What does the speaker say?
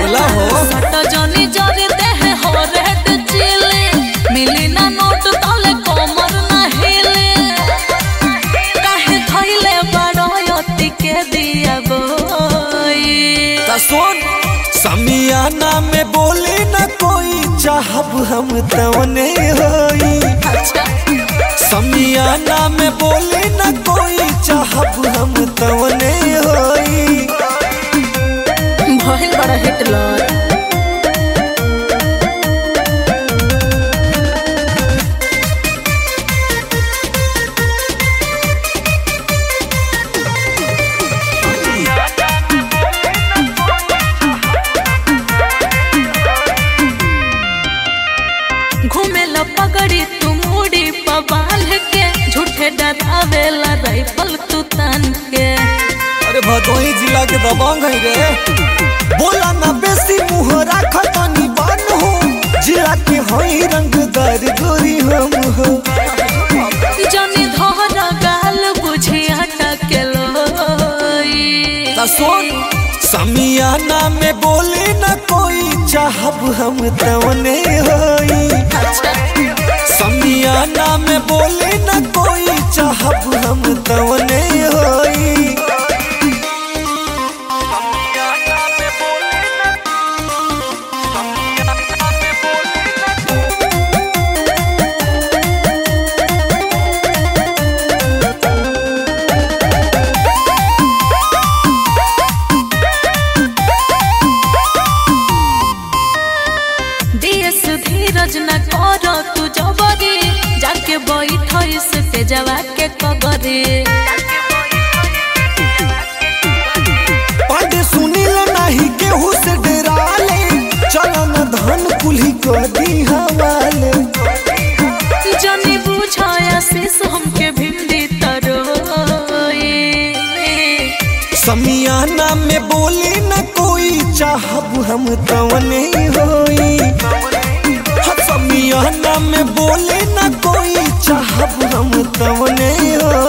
बोला हो सटा जानी जारी देह हो रेड चिले मिली ना नोट ताले कोमर ना हिले काहे थैले बड़ो यति के दिया बोई ता सुन समियाना में बोले न कोई चाहब हम तवने होई समियाना में बोले न कोई चाहब हम तवने होई भइल बड़ा हिटलर घूमेला पगड़ी तू मुड़ी पबाल के झूठे डरावेला राइफल तू तान के अरे भदोही जिला के दबंग है रे बोला ना बेसी मुँह राखतानी बान हो जिला के हई रंगदार गोरी हम हो जानी धोरा गाल बुझिया टकेलोई ता सुन समियाना में बोले न कोई चाहब हम तवने होई समियाना में बोले न कोई चाहब हम तवने होई धीरज न करो तू जबरी जाके बैठ पे जवा के कबरी पांडे सुनील नहीं केहू से डराले चलन धन कुल्ही कर दी हवाले जानी बुझाया शीश हमके भिंडी तरोई समियाना में बोले न कोई चाहब हम तवने होई समियाना में बोले न कोई चाहब हम तवने हो